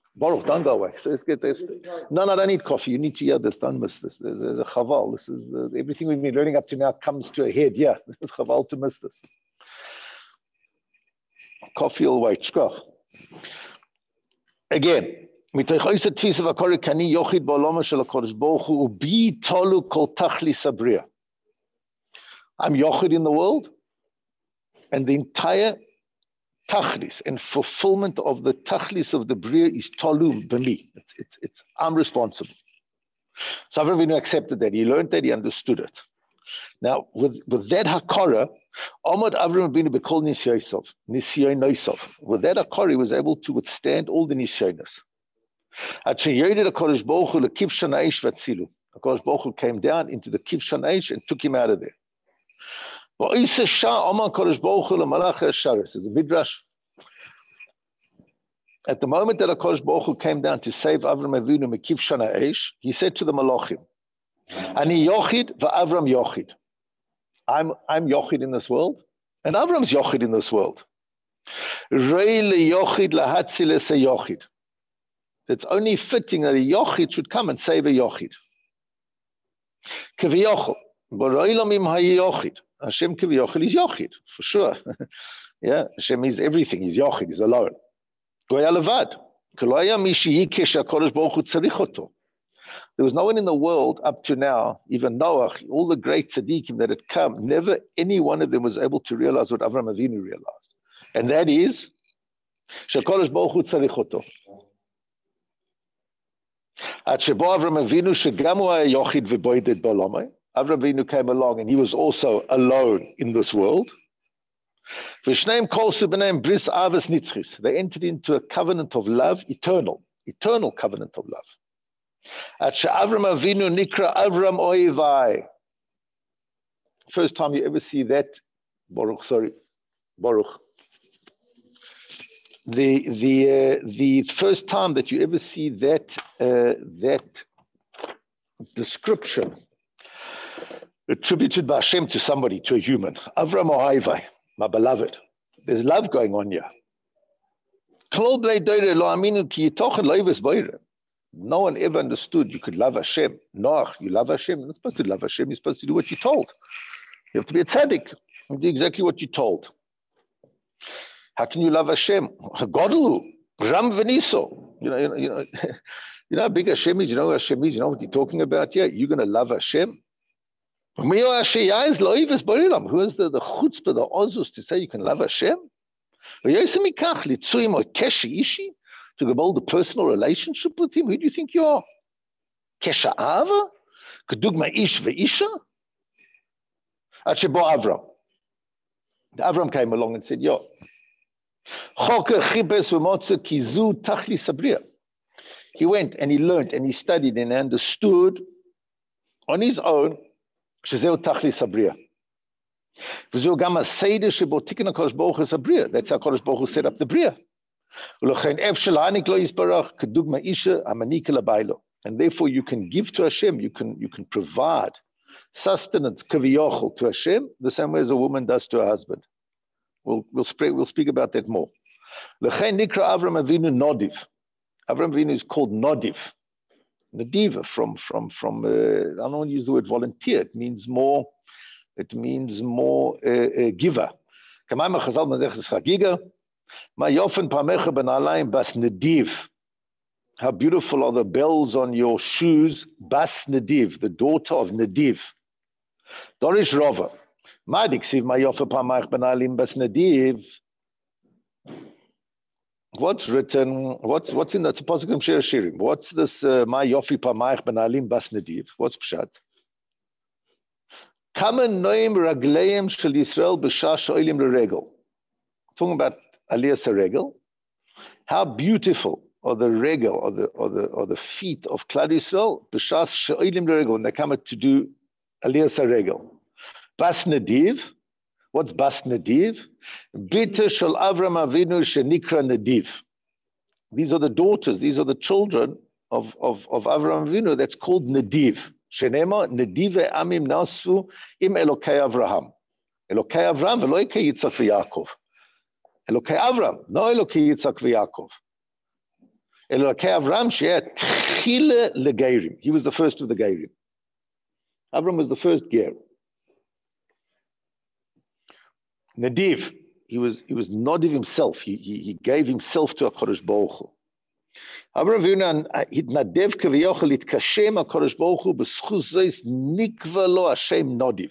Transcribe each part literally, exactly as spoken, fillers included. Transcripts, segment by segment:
Baruch, don't go away. So let's get this. No, no, I don't need coffee. You need to hear this. Don't miss this. There's, there's a chaval. This is uh, everything we've been learning up to now comes to a head. Yeah, it's chaval to miss this. Coffee will wait. Shkoch. Again. I'm Yochid in the world, and the entire tachlis and fulfillment of the tachlis of the bria is tolum b'mi. It's, it's, it's, I'm responsible. So Avraham Avinu accepted that. He learned that. He understood it. Now, with, with that hakara, Amad Avraham Avinu bekol nisyoisov, nisyonosov. With that hakara, he was able to withstand all the nisyonos. HaKadosh Baruch Hu came down into the Kivshan Aish and took him out of there. There's a midrash. At the moment that HaKadosh Baruch Hu came down to save Avram Avinu from Kivshan Aish, he said to the Malachim, Ani Yochid v'Avram Yochid. I'm I'm Yochid in this world, and Avram's Yochid in this world. Rei leYochid lahatzil es Yochid. It's only fitting that a Yochid should come and save a Yochid. Kaviyachol, B'ro'ilamim haYochid. Hashem Kaviyachol is Yochid, for sure. Yeah, Hashem is everything. He's Yochid, he's alone. Goya levad. There was no one in the world up to now, even Noach, all the great tzaddikim that had come, never any one of them was able to realize what Avraham Avinu realized. And that is, Shakadosh Baruch Hu tzarich oto. Avraham Avinu came along and he was also alone in this world. They entered into a covenant of love, eternal, eternal covenant of love. First time you ever see that, Baruch, sorry, Baruch. The the uh, the first time that you ever see that uh, that description attributed by Hashem to somebody, to a human, Avram Ohayvai, my beloved, there's love going on here. No one ever understood you could love Hashem. No, you love Hashem. You're not supposed to love Hashem. You're supposed to do what you're told. You have to be a tzaddik and do exactly what you're told. How can you love Hashem? Godelu, Ram Veniso. You know, you know, you know, you know how big Hashem is. You know who Hashem is. You know what you're talking about here. You're going to love Hashem. Who is the the chutzpah, the ozus to say you can love Hashem? To build a personal relationship with Him. Who do you think you are? Kesha Ava, Kedugma Ish ve'Isha. Achebo Avram. Avram came along and said, "Yo." He went and he learned and he studied and understood on his own. That's how Kodesh Baruch Hu set up the Bria. And therefore you can give to Hashem, you can you can provide sustenance kaviyachol to Hashem the same way as a woman does to her husband. We'll we'll speak we'll speak about that more. L'chein nikra Avram Avinu Nodiv. Avram Avinu is called Nodiv, Nadiva from from from. Uh, I don't want to use the word volunteer. It means more. It means more uh, uh, giver. Kamayim Chazal Mazeches Chagiga. Ma yofen pamecha ben alayim bas Nadiv. How beautiful are the bells on your shoes, Bas Nadiv, the daughter of Nadiv. Dorish Rova. What's written? What's what's in that? Poskim Shir Shirim. What's this? Ma yofi pamayich benalim bas nadiv. What's pshat? Kamen noim ragleim shel Yisrael b'shah sho'ilim l'regel. Talking about Aliyas HaRegel. How beautiful are the regel, or the or the or the feet of Klal Yisrael b'shah sho'ilim l'regel when they come to do Aliyas HaRegel. Bas Nadiv. What's Bas Nadiv? Bita shel Avram Avinu shenikra Nadiv. These are the daughters, these are the children of, of, of Avram Avinu that's called Nadiv. Shenema Nadive Amim Nasu im Elokei Avraham. Elokei Avraham Elokei Yitzhak v'Yaakov. Elokei Avram, no Elokei Yitzhak v'Yaakov. Elokei Avram she'eh tchile legeirim. He was the first of the geirim. Avram was the first ger. Nadiv, he was he was Nadiv himself. He he, he gave himself to HaKadosh Baruch Hu. Avram Avinu nadev kaviyachol itkashem HaKadosh Baruch Hu b'schus zeis nikva lo Hashem Nadiv.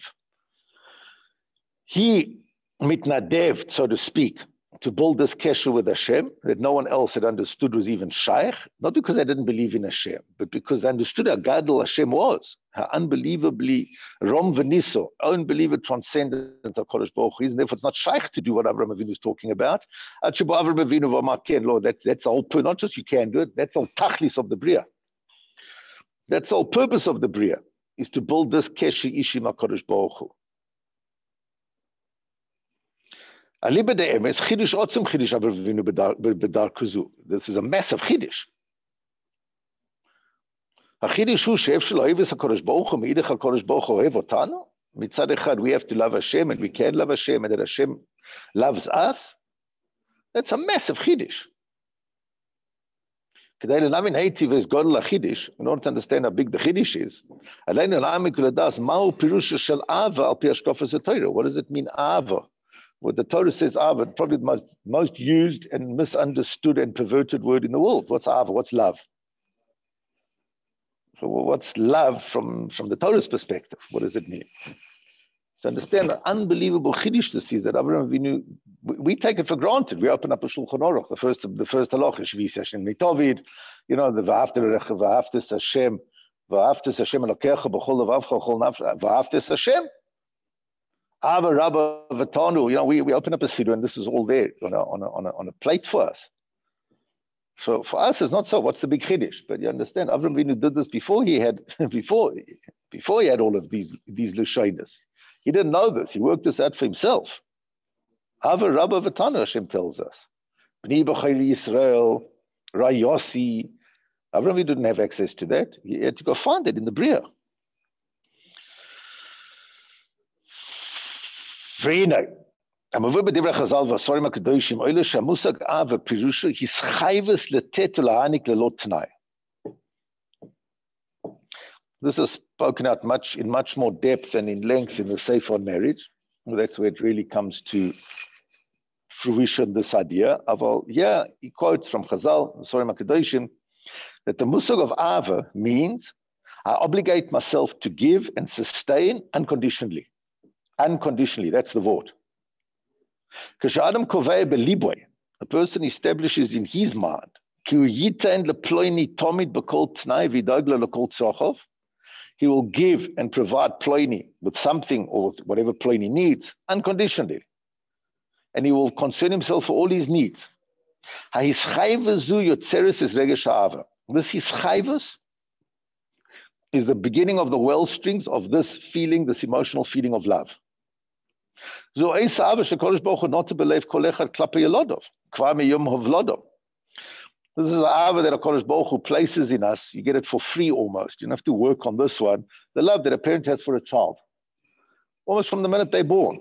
He mitnadev, so to speak, to build this kesher with Hashem that no one else had understood was even shaykh, not because they didn't believe in Hashem, but because they understood how gadol Hashem was, how unbelievably rom v'niso, unbelievably transcendent HaKadosh Baruch Hu is, and therefore it's not shaykh to do what Avraham Avinu is talking about. Avraham Avinu v'amar ken, Lord, that's, that's the whole purpose, not just you can do it, that's the whole tachlis of the Bria. That's the whole purpose of the Bria, is to build this kesher ishim HaKadosh Baruch Hu. This is a massive chiddush. HaChiddush hu she'ef shel oheves HaKadosh Baruch Hu meidach HaKadosh Baruch Hu ohev otanu. Mitzad echad, we have to love Hashem, and we can love Hashem, and that Hashem loves us. That's a massive chiddush. In order to understand how big the chiddush is, what does it mean, ava? What the Torah says, ava, probably the most, most used and misunderstood and perverted word in the world. What's ava? What's love? So what's love from, from the Torah's perspective? What does it mean? To understand the unbelievable chiddush this is that Avraham Avinu, we, we take it for granted. We open up a Shulchan Aruch, the first the first halacha, Shvis Hashem Mitovid, you know, the V'after V'aftes Hashem, V'aftes Hashem Elokecha B'chol Levavcha B'chol Nafsha, V'aftes Hashem. Ava Rabba Vatanu, you know, we, we open up a siddur and this is all there on a, on, a, on, a, on a plate for us. So for us, it's not so. What's the big chiddush? But you understand, Avraham Avinu did this before he had before before he had all of these these lushonos. He didn't know this. He worked this out for himself. Ava Rabba Vatanu, Hashem tells us. B'ni b'chayri Yisrael, Rayosi. Avraham Avinu didn't have access to that. He had to go find it in the Bria. This is spoken out much in much more depth and in length in the Sefer on marriage. Well, that's where it really comes to fruition, this idea of, well, yeah, he quotes from Chazal, Sorim HaKadoshim, that the musag of Ava means I obligate myself to give and sustain unconditionally. Unconditionally, that's the word. A person establishes in his mind, he will give and provide Ploini with something or whatever Ploini needs unconditionally. And he will concern himself for all his needs. This hischayvus is the beginning of the well strings of this feeling, this emotional feeling of love. This is the ava that HaKadosh Baruch Hu places in us. You get it for free almost. You don't have to work on this one. The love that a parent has for a child, almost from the minute they're born.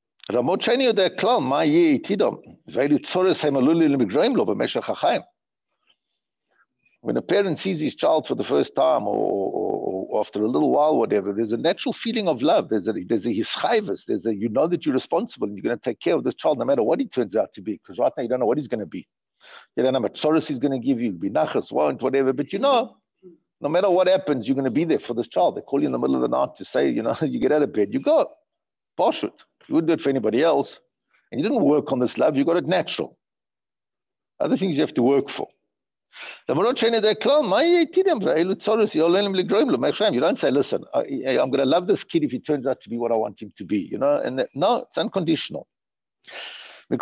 When a parent sees his child for the first time, or, or, or after a little while, whatever, there's a natural feeling of love. There's a there's a hischayvus. There's a, you know that you're responsible and you're going to take care of this child no matter what he turns out to be. Because right now you don't know what he's going to be. You don't know what tzoros he's going to give you, be nachas, won't, whatever. But you know, no matter what happens, you're going to be there for this child. They call you in the middle of the night to say, you know, you get out of bed, you go. Pashut. You wouldn't do it for anybody else. And you didn't work on this love. You got it natural. Other things you have to work for. You don't say, listen, I, I'm going to love this kid if he turns out to be what I want him to be, you know, and that, no, it's unconditional. That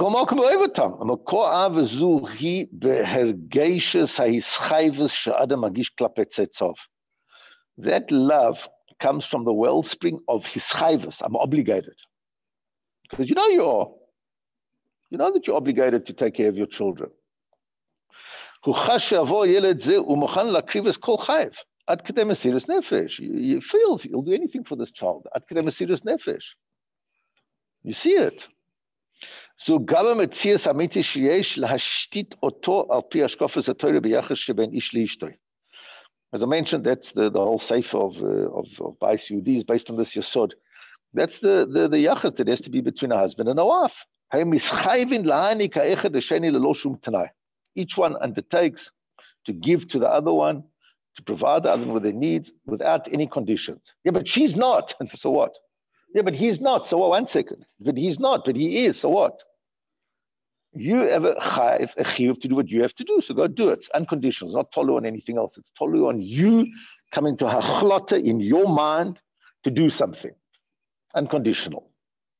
love comes from the wellspring of hischayvus. I'm obligated. Because you know you are. You know that you're obligated to take care of your children. He feels he'll do anything for this child. You see it. So גם המציאס האמיתי שיש להשתית אותו על פי השקפת התורה ביחס שבין איש לאשתו. As I mentioned, that's the, the whole sefer of, uh, of, of Bais Yehudi is based on this Yesod. That's the, the, the yachas that has to be between a husband and a wife. Each one undertakes to give to the other one, to provide the other one with their needs without any conditions. Yeah, but she's not. So what? Yeah, but he's not. So what? One second. But he's not, but he is. So what? You have a chayv, a chiyuv to do what you have to do. So go do it. It's unconditional. It's not tolu on anything else. It's tolu on you coming to hachlata in your mind to do something. Unconditional.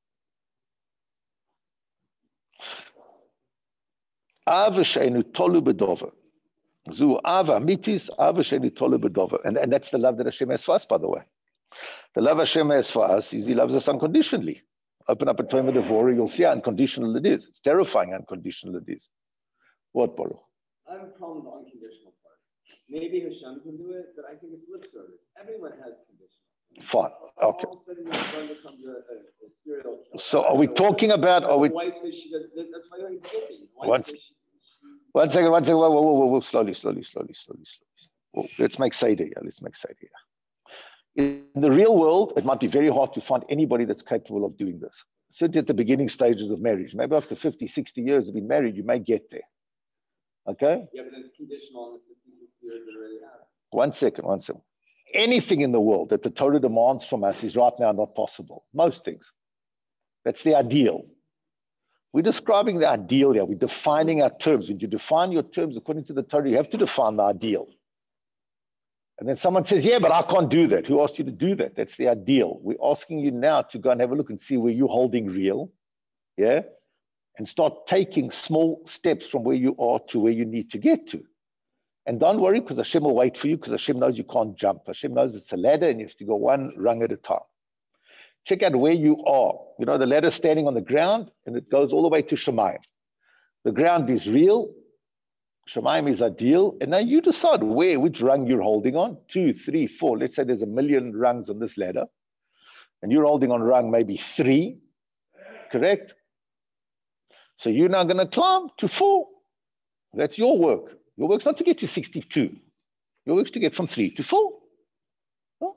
Ava she'enu tolu b'dover. Zu ava mitis, ava she'enu tolu b'dover. And, and that's the love that Hashem has for us, by the way. The love Hashem has for us is He loves us unconditionally. Open up a Torah Devora, you'll see how unconditional it is. It's terrifying how unconditional it is. What, Baruch? I have a problem with the unconditional part. Maybe Hashem can do it, but I think it's lip service. Everyone has conditional. Fine. Okay. All of a sudden, your son becomes a, a, a serial killer. So are we talking about, are we... The wife says she does, that's why he's guilty. One, she, one second, one second, whoa, whoa, whoa, whoa, slowly, slowly, slowly, slowly, slowly. Whoa, let's make Seder here, let's make Seder here. In the real world, it might be very hard to find anybody that's capable of doing this. Certainly at the beginning stages of marriage. Maybe after fifty, sixty years of being married, you may get there. Okay? Yeah, but it's conditional on the fifty, sixty years that already have. One second, one second. Anything in the world that the Torah demands from us is right now not possible. Most things. That's the ideal. We're describing the ideal here. We're defining our terms. When you define your terms according to the Torah, you have to define the ideal. And then someone says, yeah, but I can't do that. Who asked you to do that? That's the ideal. We're asking you now to go and have a look and see where you're holding real, yeah? And start taking small steps from where you are to where you need to get to. And don't worry, because Hashem will wait for you, because Hashem knows you can't jump. Hashem knows it's a ladder and you have to go one rung at a time. Check out where you are. You know, the ladder standing on the ground and it goes all the way to Shemayim. The ground is real. Shemayim is ideal, and now you decide where, which rung you're holding on. Two, three, four. Let's say there's a million rungs on this ladder, and you're holding on rung maybe three, correct? So you're now going to climb to four. That's your work. Your work's not to get to sixty-two. Your work's to get from three to four. Oh.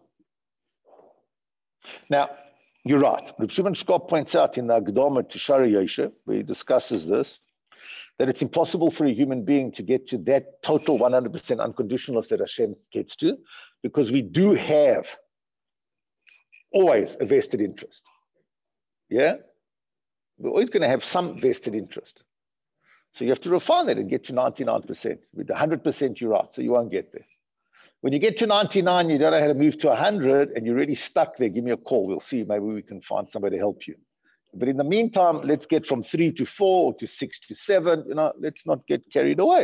Now, you're right. Reb Shimon Shkop points out in the Agdama to Shara Yoshe, where he discusses this, that it's impossible for a human being to get to that total one hundred percent unconditionalness that Hashem gets to, because we do have always a vested interest. Yeah? We're always going to have some vested interest. So you have to refine that and get to ninety-nine percent. With one hundred percent, you're right, so you won't get there. When you get to ninety-nine, you don't know how to move to one hundred, and you're already stuck there, give me a call. We'll see. Maybe we can find somebody to help you. But in the meantime, let's get from three to four, to six to seven. You know, let's not get carried away.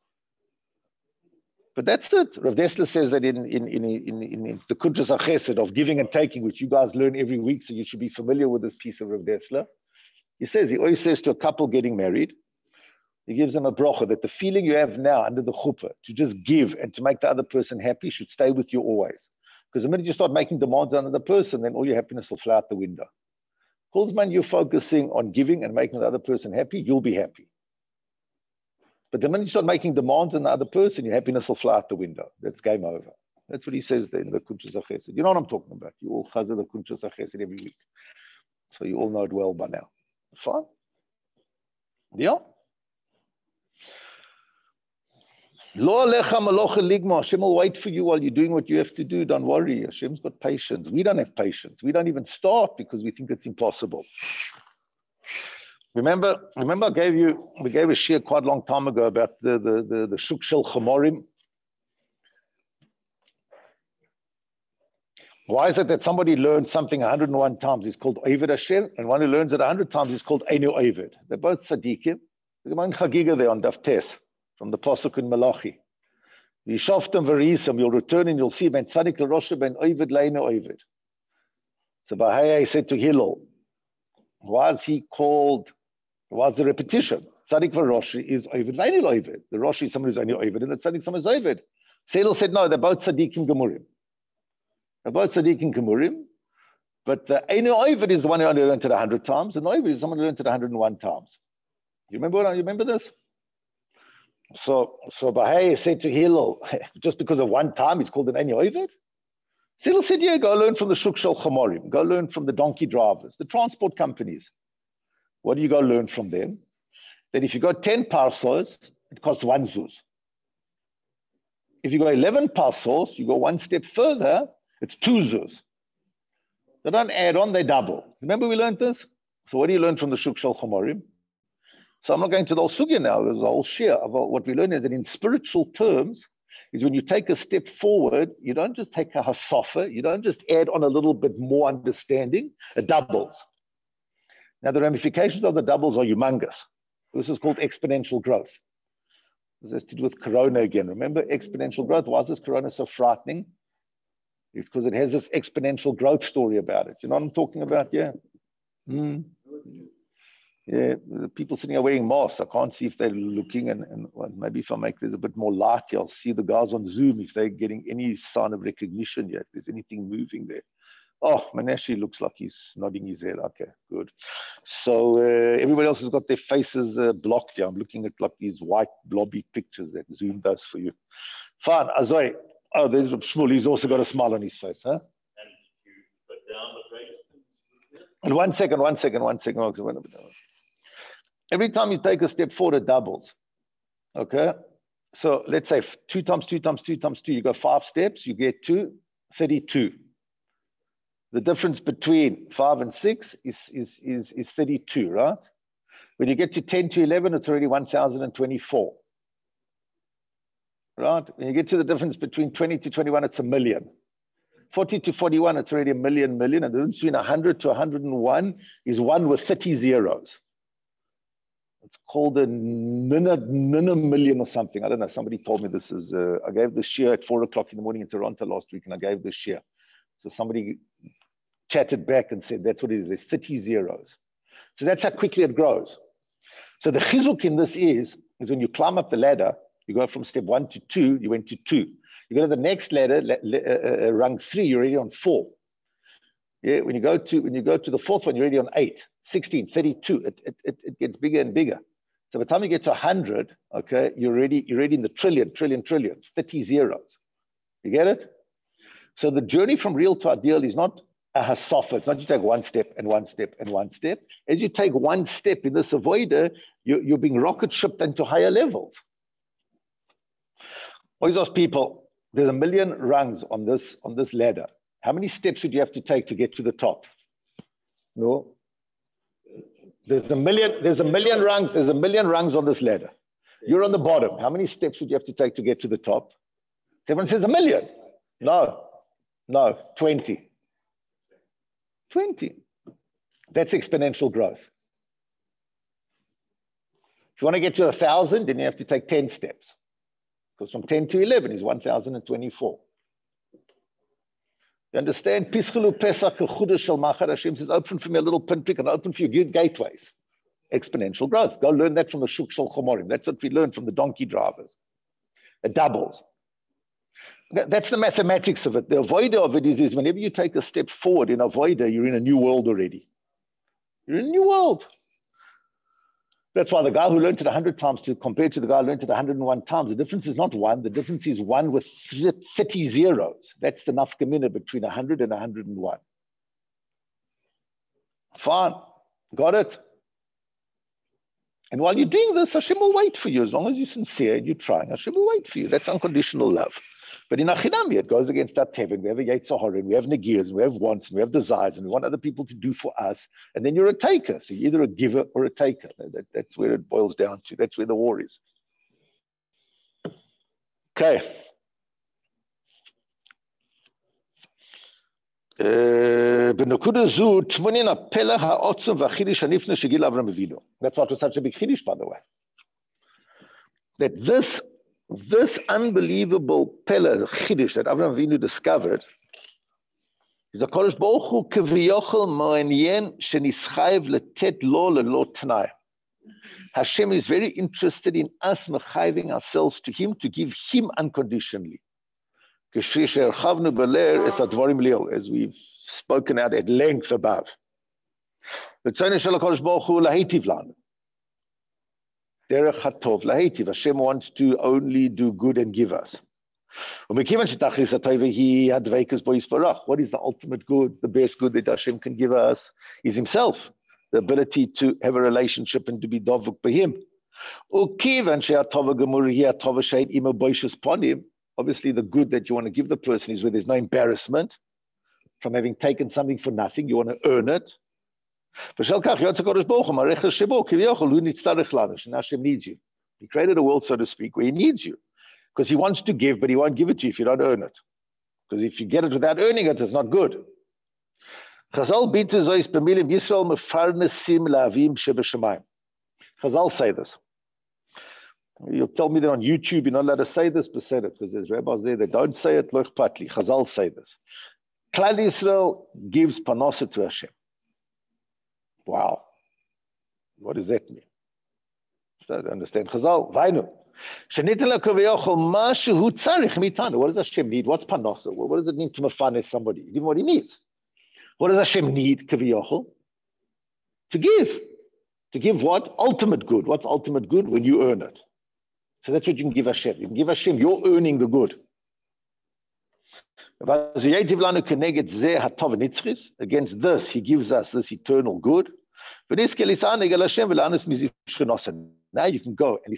But that's it. Rav Dessler says that in, in, in, in, in the Kuntres HaChesed of giving and taking, which you guys learn every week, so you should be familiar with this piece of Rav Dessler. He says, he always says to a couple getting married, he gives them a bracha that the feeling you have now under the chuppah to just give and to make the other person happy should stay with you always. Because the minute you start making demands on the person, then all your happiness will fly out the window. Kolzman, you're focusing on giving and making the other person happy, you'll be happy. But the minute you start making demands on the other person, your happiness will fly out the window. That's game over. That's what he says there in the Kuntres HaChesed. You know what I'm talking about. You all chazar the Kuntres HaChesed every week. So you all know it well by now. Fine? Yeah? Lo alecha malocha ligma. Hashem will wait for you while you're doing what you have to do. Don't worry. Hashem's got patience. We don't have patience. We don't even start because we think it's impossible. Remember, remember I gave you, we gave a shir quite a long time ago about the, the, the, the Shuk Shel Chomorim. Why is it that somebody learns something one hundred and one times is called Oved Hashem, and one who learns it one hundred times is called Einu Oved? They're both tzaddikim. There's one chagiga there on Daf Tes, from the Pasuk in Malachi. Yishoftem v'risam, you'll return and you'll see ben tzaddik l'rosha ben Oved le'einu Oved. So Bahaya said to Hillel, why is he called, why is the repetition? Tzaddik v'roshi is Oved le'einu Oved. The Roshi is someone who's only Oved, and the tzaddik someone who's Oved. Hillel said, no, they're both tzaddikim gemurim. They're both tzaddikim gemurim. But the Ein Ovid is the one who only learned it a hundred times, and Ovid is someone who learned it a hundred and one times. You remember what? You remember this? So, so Bahai said to Hillel, just because of one time, it's called an Ein Ovid. Hillel said, yeah, go learn from the Shuk Shel Chomorim. Go learn from the donkey drivers, the transport companies. What do you go learn from them? That if you go ten parsos, it costs one zuz. If you go eleven parsos, you go one step further, it's two zuz. They don't add on, they double. Remember we learned this? So what do you learn from the Shuk Shel Chomorim? So I'm not going to the whole sugya now. There's a whole share of what we learn is that in spiritual terms, is when you take a step forward, you don't just take a hasafa, you don't just add on a little bit more understanding, it doubles. Now the ramifications of the doubles are humongous. This is called exponential growth. This has to do with Corona again. Remember exponential growth? Why is this Corona so frightening? It's because it has this exponential growth story about it. You know what I'm talking about? Yeah. Mm. Yeah, the people sitting here wearing masks. I can't see if they're looking, and, and well, maybe if I make this a bit more light, I'll see the guys on Zoom if they're getting any sign of recognition yet. If there's anything moving there. Oh, Menashe looks like he's nodding his head. Okay, good. So uh, everybody else has got their faces uh, blocked here. I'm looking at like these white blobby pictures that Zoom does for you. Fine, Azoi. Oh, there's Shmuel. He's also got a smile on his face, huh? And one second, one second, one second. Every time you take a step forward, it doubles. Okay? So let's say two times two times two times two, you go five steps, you get to thirty-two. The difference between five and six is, is, is, is thirty-two, right? When you get to ten to eleven, it's already one thousand twenty-four. Right? When you get to the difference between twenty to twenty-one, it's a million. forty to forty-one, it's already a million, million. And the difference between one hundred to one hundred and one is one with thirty zeros. It's called a nina, nina million or something. I don't know. Somebody told me this is, uh, I gave this share at four o'clock in the morning in Toronto last week, and I gave this share. So somebody chatted back and said, that's what it is. There's thirty zeros. So that's how quickly it grows. So the chizuk in this is, is when you climb up the ladder, you go from step one to two, you went to two. You go to the next ladder, uh, uh, rung three, you're already on four. Yeah, when you go to when you go to the fourth one, you're already on eight, sixteen, thirty-two. It, it, it, it gets bigger and bigger. So by the time you get to one hundred, okay, you're already, you're already in the trillion, trillion, trillion, thirty zeros. You get it? So the journey from real to ideal is not a hasafa. It's not you take one step and one step and one step. As you take one step in this avoider, you're, you're being rocket shipped into higher levels. Always ask people, there's a million rungs on this, on this ladder. How many steps would you have to take to get to the top? No. There's a million, there's a million rungs, there's a million rungs on this ladder. You're on the bottom. How many steps would you have to take to get to the top? Everyone says a million. No, no, twenty. twenty. That's exponential growth. If you want to get to a thousand, then you have to take ten steps. Because from ten to eleven is one thousand twenty-four. You understand? Pischelu Pesach Chudash Shel Machar Hashem says, open for me a little pinprick and open for you gateways. Exponential growth. Go learn that from the Shuk Shel Chomorim. That's what we learned from the donkey drivers. It doubles. That's the mathematics of it. The avoider of it is, is whenever you take a step forward in avoider, you're in a new world already. You're in a new world. That's why the guy who learned it one hundred times to compared to the guy who learned it one hundred and one times, the difference is not one, the difference is one with thirty zeros. That's the nafkamina between one hundred and one hundred and one. Fine, got it? And while you're doing this, Hashem will wait for you. As long as you're sincere and you're trying, Hashem will wait for you. That's unconditional love. But in Achinami, it goes against that tevin. We have a Yetzirah, we have negias, and we have wants, and we have desires, and we want other people to do for us. And then you're a taker. So you're either a giver or a taker. That, that's where it boils down to. That's where the war is. Okay. That's why it was such a big chiddush, by the way. That this This unbelievable pella chiddush that Avraham Avinu discovered is a Kodesh Baruch Hu k'viyochel ma'anyen shenischayev letet lo lelo t'nai. Hashem is very interested in us mechayving ourselves to Him, to give Him unconditionally. As we've spoken out at length above. Hashem wants to only do good and give us. What is the ultimate good, the best good that Hashem can give us is Himself, the ability to have a relationship and to be dovuk by Him. Obviously, the good that you want to give the person is where there's no embarrassment from having taken something for nothing. You want to earn it. And Hashem needs you. He created a world, so to speak, where He needs you. Because He wants to give, but He won't give it to you if you don't earn it. Because if you get it without earning it, it's not good. Chazal say this. You'll tell me that on YouTube you're not allowed to say this, but say it, because there's rabbis there that don't say it. Loch patli. Chazal say this. Klal Yisrael gives panosa to Hashem. Wow. What does that mean? I don't understand. Chazal, vainu. What does Hashem need? What's panosa? What does it mean to mafane somebody? Give him what he needs. What does Hashem need? Kaviyachol? To give. To give what? Ultimate good. What's ultimate good? When you earn it. So that's what you can give Hashem. You can give Hashem, you're earning the good. Against this, He gives us this eternal good. Now you can go and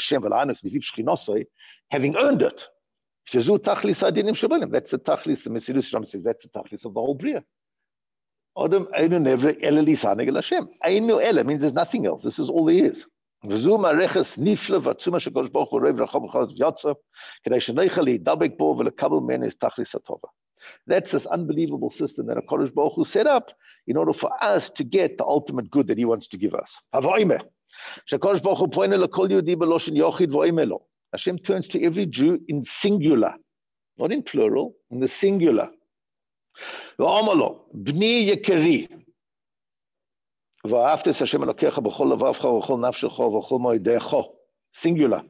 having earned it. That's the tachlis, the Mesilus Shram says, that's the tachlis of the whole Bria. Adam Einu Nevre Ele Lisaneg El Hashem. Einu Ele means there's nothing else. This is all there is. V'zu mareches nifle v'atzuma shekodesh baruch hu roiv racham v'chalas v'yatzav kedei sheneicha li'dabek bo v'lekabel men es tachlis hatova. That's this unbelievable system that HaKadosh Baruch Hu set up in order for us to get the ultimate good that He wants to give us. Havoime. Shekadosh Baruch Hu poine lekol Yehudi b'loshen yochid v'oime lo. Hashem turns to every Jew in singular, not in plural, in the singular. V'amalo b'ni yekeri. V'aftes Hashem elokecha b'chol levavcha v'chol nafshecha v'chol moedecha. Singular.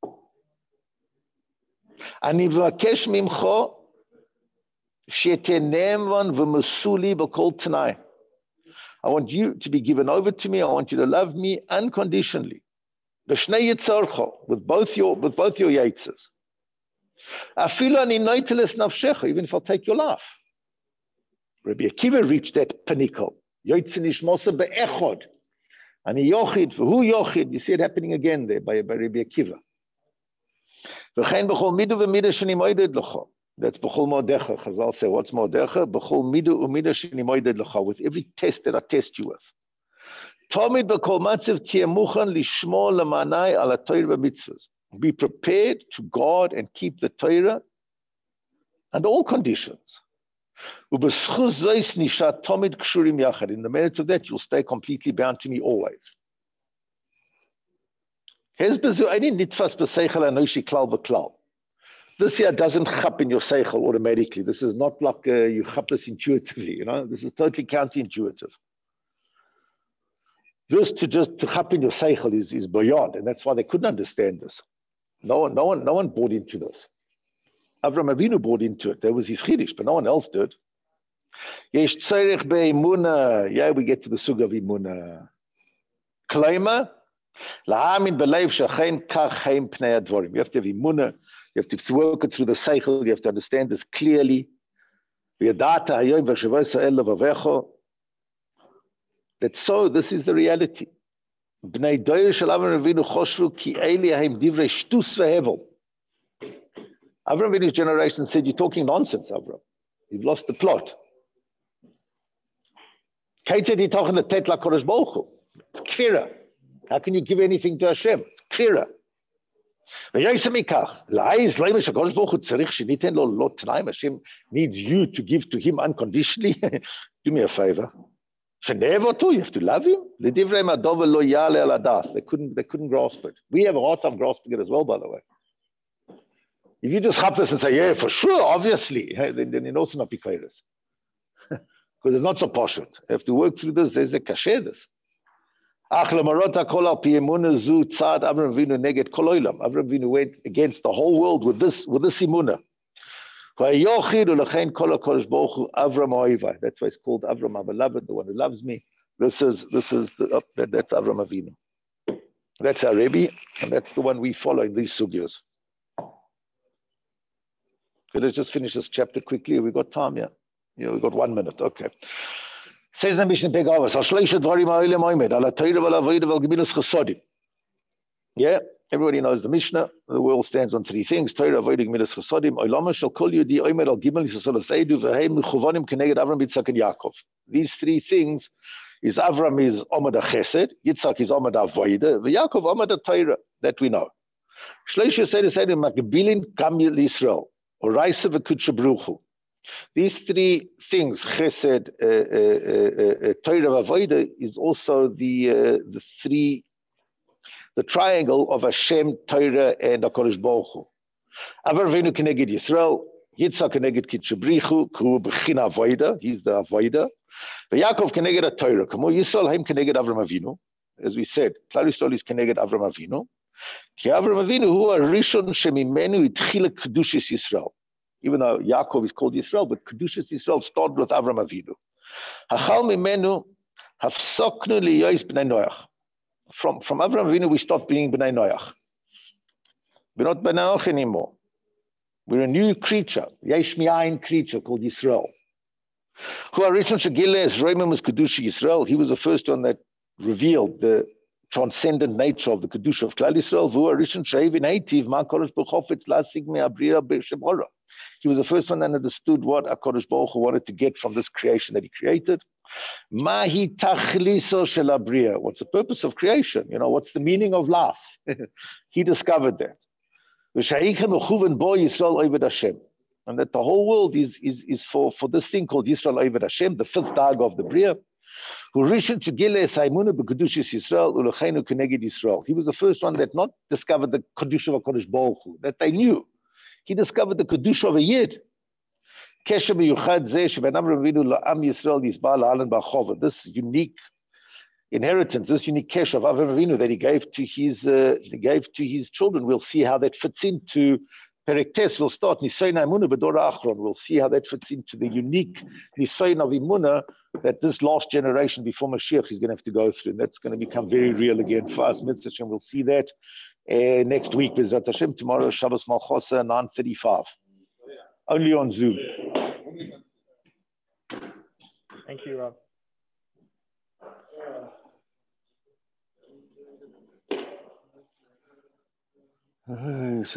Ani v'akesh mimcho shetenemvan v'musuli b'kol t'nai. I want you to be given over to me. I want you to love me unconditionally. B'shnei yitzarcha, with both your with both your yitzes. Afilu ani noiteles nafshecha, even if I'll take your life. Rabbi Akiva reached that pinnacle. Yotzinish Mosa be'echod. Ani yochid, who yochid? You see it happening again there by, by Rabbi Akiva. V'chein b'chol midu v'midah sheni moeded l'cha. That's b'chol mo'decha. Chazal say, what's mo'decha? B'chol midu u'midah sheni moeded l'cha. With every test that I test you with. Tomid b'kol matziv tieh muchan lishmo l'manai ala Torah mitzvahs. Be prepared to guard and keep the Torah under all conditions. In the merits of that, you'll stay completely bound to me always. This here doesn't chap in your seichel automatically. This is not like uh, you chap this intuitively. You know, this is totally counterintuitive. Just to just to chap in your seichel is, is beyond, and that's why they couldn't understand this. No one, no one, no one bought into this. Avram Avinu bought into it. That was his chiddush, but no one else did. Yesh tzorech be'imuna. Yeah, we get to the sug of imuna. Klema, la'amin b'leiv shechein kach heim pnei advorim. You have to have imuna. You have to work it through the seichel. You have to understand this clearly. V'yadata hayoy v'shavos ha'el levavecho. That's so. This is the reality. Bnei doyer shel Avram Avinu choshvu ki eili haim divrei shtus ve'hevel. Avram Avinu's generation said, you're talking nonsense, Avram. You've lost the plot. Kate said, you're talking the Tetla Kodesh Baruch Hu. It's kfira. How can you give anything to Hashem? It's kfira. Hashem needs you to give to Him unconditionally. Do me a favor. You have to love Him. They couldn't, they couldn't grasp it. We have a hard time grasping it as well, by the way. If you just have this and say, yeah, for sure, obviously, then, then you're also not Pikairis. Because it's not so poshut. You have to work through this. There's a kasher this. Avram Avinu went against the whole world with this, with this imuna. That's why it's called Avram, my beloved, the one who loves me. This is this is the, oh, that, that's Avram Avinu. That's our Rebbe, and that's the one we follow in these sugyas. Okay, let's just finish this chapter quickly. We've got time, yeah? Yeah, we've got one minute. Okay. Says the Mishnah Pegavas, yeah, everybody knows the Mishnah. The world stands on three things. Torah, Avodah, Gemilas Chasodim. Oilama shall call you the Omer al Gimel Yisrael Seidu v'Heim Mechuvanim Keneged Avram, Yitzchak, and Yaakov. These three things is Avram is Omad Chesed, Yitzchak is Omad Avodah, v'Yaakov Omad Torah. That we know. Shloisha Seidu Seidu Makbilin Kamil Yisrael or Raisa v'Kudsha Bruchu. These three things, Chesed, uh, uh, uh, Torah, Avodah, is also the uh, the three. The triangle of Hashem, Torah, and HaKadosh Baruch Hu. Avram Avinu Keneged Yisrael, Yitzchak Keneged Kitchabrichu, Kru B'china Avoida, he's the Avoida. Yaakov Keneged HaTorah, Kamo Yisrael Haim Keneged Avram Avinu. As we said, Klal Yisrael is Keneged Avram Avinu. Ki Avram Avinu Hu HaRishon Shemimenu Itchila Kedushas Yisrael. Even though Yaakov is called Yisrael, but Kedushas Yisrael started with Avram Avinu. Hachal Mimenu Hafsoknu Liyois B'nai Noach. From, from Avram Avinu, we stopped being B'nai Noach. We're not B'nai Noach anymore. We're a new creature, Yesh Mi'ayin creature called Yisrael. Who Arishon Shagiles Roimim was Kedusha Yisrael. He was the first one that revealed the transcendent nature of the Kedusha of Klal Yisrael. Who Arishon Sheiv in Eitiv Ma Kodesh B'chofetz Lasig Me'abriya B'Shemora. He was the first one that understood what HaKadosh Baruch Hu wanted to get from this creation that he created. Mahi tachliso shel habriya. What's the purpose of creation? You know, what's the meaning of life? He discovered that. And that the whole world is, is, is for, for this thing called Yisrael Oved Hashem, the fifth dag of the Bria. He was the first one that not discovered the Kedusha of HaKadosh Baruch Hu, that they knew. He discovered the Kedusha of a Yid. This unique inheritance, this unique kesh of Avram Avinu that he gave to his uh, he gave to his children. We'll see how that fits into Perek Tes. We'll start Nisayin Emunah B'Dor Achron. We'll see how that fits into the unique Nisayin of Emunah that this last generation before Mashiach is going to have to go through. And that's going to become very real again for us. Mitzvah Hashem. We'll see that uh, next week. B'Ezrat Hashem. Tomorrow Shabbos Malchosa nine thirty-five. Only on Zoom. Thank you, Rob.